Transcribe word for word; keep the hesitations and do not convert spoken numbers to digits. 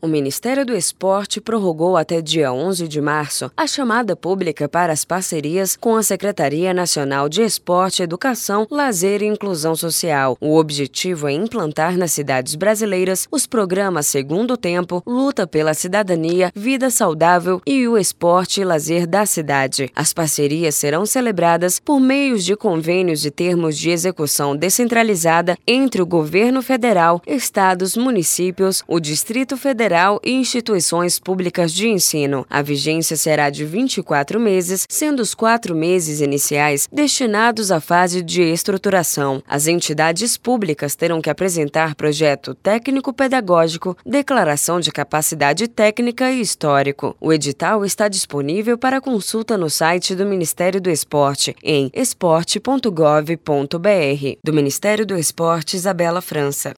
O Ministério do Esporte prorrogou até dia onze de março a chamada pública para as parcerias com a Secretaria Nacional de Esporte, Educação, Lazer e Inclusão Social. O objetivo é implantar nas cidades brasileiras os programas Segundo Tempo, Luta pela Cidadania, Vida Saudável e o Esporte e Lazer da cidade. As parcerias serão celebradas por meios de convênios e termos de execução descentralizada entre o governo federal, estados, municípios, o Distrito Federal e instituições públicas de ensino. A vigência será de vinte e quatro meses, sendo os quatro meses iniciais destinados à fase de estruturação. As entidades públicas terão que apresentar projeto técnico-pedagógico, declaração de capacidade técnica e histórico. O edital está disponível para consulta no site do Ministério do Esporte, em esporte ponto gov ponto br. Do Ministério do Esporte, Isabela França.